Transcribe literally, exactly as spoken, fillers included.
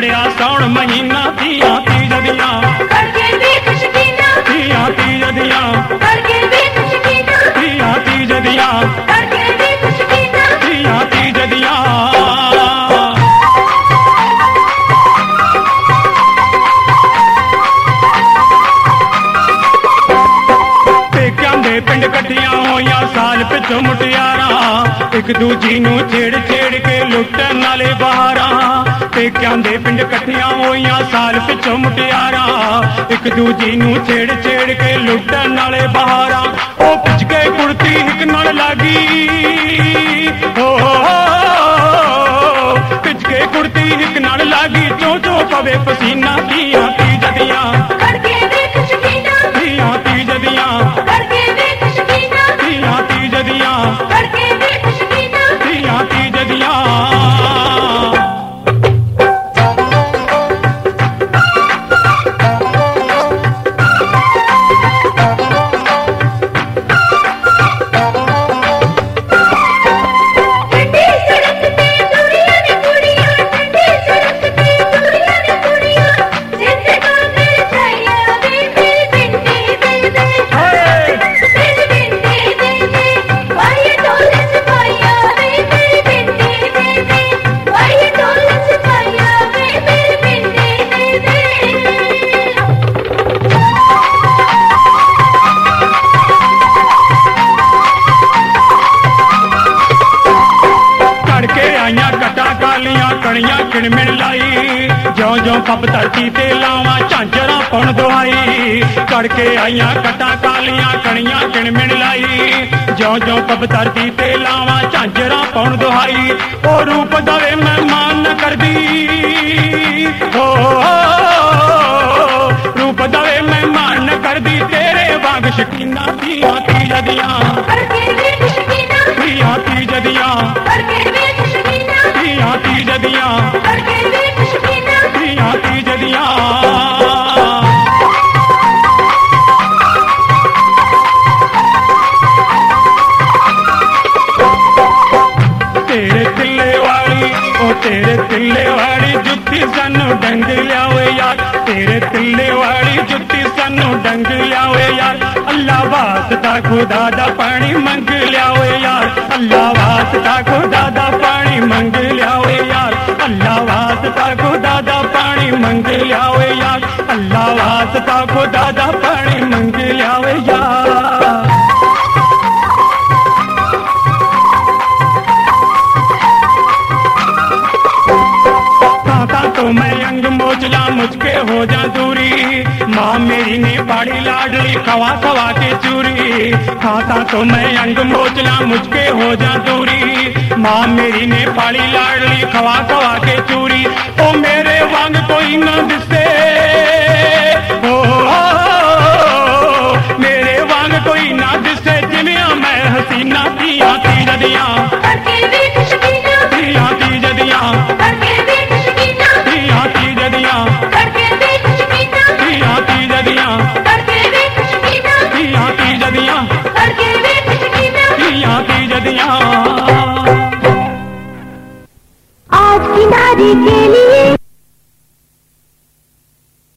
चढ़िया साउन महीना तिया तीज दिया तिया तीज दिया तिया तीज दिया तिया तीज दिया। पिंड कट्ठिया होइया साल पिछो मुटियारा एक दूजी नू छेड़ छेड़ के लुटन नाले बहारा। पेक्यां दे पिंड कट्ठिया होइया साल पिछो मुटियारा एक दूजी नू छेड़ छेड़ के लुटन नाले बहारा। ओ पिछ के कुर्ती हिक नाल लागी ओ पिछ के कुर्ती हिक नाल लागी चो चो पवे पसीना तिया तीज दिया तिया तीज दिया तिया तीज दिया तिया तीज दिया। कणिया किणमिण लाई ज्यो ज्यो पब धरती ते लावा झांझरा पौन दुहाई। कड़के आईया कटा कालिया कणिया किणमिण लाई ज्यो ज्यो पब धरती ते लावा झांझरा पौन दुहाई। ओ रूप दवे मेहमान न कर दी ओ रूप दवे मेहमान न कर दी तेरे वाग शकीना तिया तीज दिया तिया तीज दिया तिया तीज दिया तिया तीज दिया। तेरे तिल्ले वाली ओ तेरे तिल्ले वाली जुत्ती सानू डंग लियावे यार तेरे तिल्ले वाली जुत्ती सानू डंग लियावे यार। अल्लाह वास्ता खुदा दा पानी मंग लियावे यार अल्लाह वास्ता खुदा दा पानी मंग लियावे यार अल्लाह वास्ता खुदा दा पानी मंग लियावे यार अल्लाह वास्ता खुदा दा पानी मंग लियावे यार। तो मैं अंग मोचला मुझके हो जा दूरी माँ मेरी ने पाड़ी लाडली खवा खवा के चूरी। खाता तो मैं अंग मोचला मुझके हो जा दूरी माँ मेरी ने पाड़ी लाडली खवा खवा के चूरी। ओ मेरे वांग कोई न दिसे ओ, ओ, ओ मेरे वांग कोई ना दिसे जिमिया मैं हसीना तिया तीज दिया तिया तीज दिया तिया तीज दिया तिया तीज दिया तिया तीज दिया तिया तीज दिया। आज की नारी के लिए